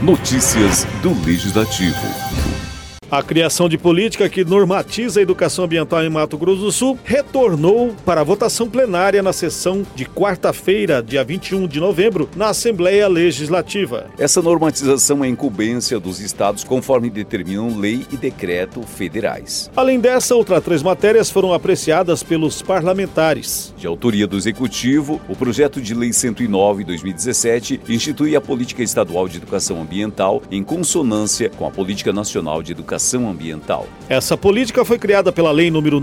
Notícias do Legislativo. A criação de política que normatiza a educação ambiental em Mato Grosso do Sul retornou para a votação plenária na sessão de quarta-feira, dia 21 de novembro, na Assembleia Legislativa. Essa normatização é incumbência dos estados conforme determinam lei e decreto federais. Além dessa, outras 3 matérias foram apreciadas pelos parlamentares. De autoria do Executivo, o projeto de Lei 109/2017 institui a Política Estadual de Educação Ambiental em consonância com a Política Nacional de Educação Ambiental. Essa política foi criada pela Lei nº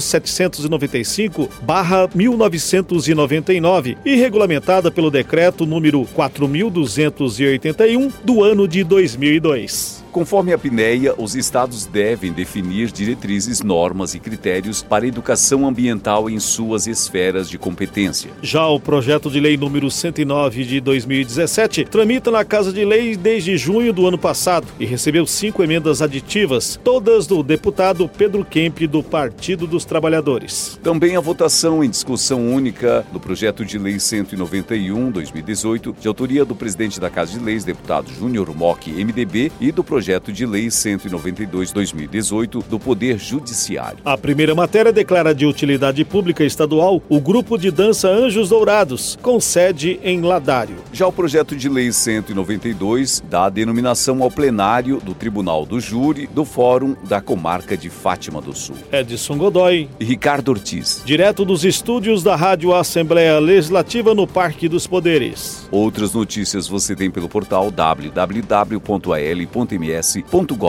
9.795/1999 e regulamentada pelo Decreto nº 4.281 do ano de 2002. Conforme a PNEA, os estados devem definir diretrizes, normas e critérios para a educação ambiental em suas esferas de competência. Já o projeto de lei número 109 de 2017 tramita na Casa de Leis desde junho do ano passado e recebeu 5 emendas aditivas, todas do deputado Pedro Kemp, do Partido dos Trabalhadores. Também a votação em discussão única do projeto de lei 191/2018, de autoria do presidente da Casa de Leis, deputado Júnior Mock, MDB, e do projeto de lei 192/2018 do Poder Judiciário. A primeira matéria declara de utilidade pública estadual o grupo de dança Anjos Dourados, com sede em Ladário. Já o projeto de lei 192 dá a denominação ao plenário do Tribunal do Júri do Fórum da Comarca de Fátima do Sul. Edson Godoy e Ricardo Ortiz. Direto dos estúdios da Rádio Assembleia Legislativa no Parque dos Poderes. Outras notícias você tem pelo portal www.al.ms.gov.br,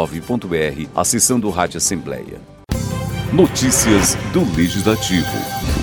acessando Rádio Assembleia. Notícias do Legislativo.